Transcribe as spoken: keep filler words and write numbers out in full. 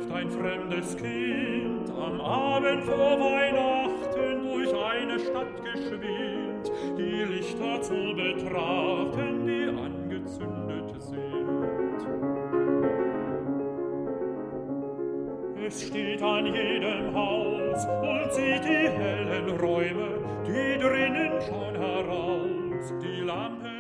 läuft ein fremdes Kind am Abend vor Weihnachten durch eine Stadt geschwind, die Lichter zu betrachten, die angezündet sind. Es steht an jedem Haus und sieht die hellen Räume, die drinnen schauen heraus, die Lampen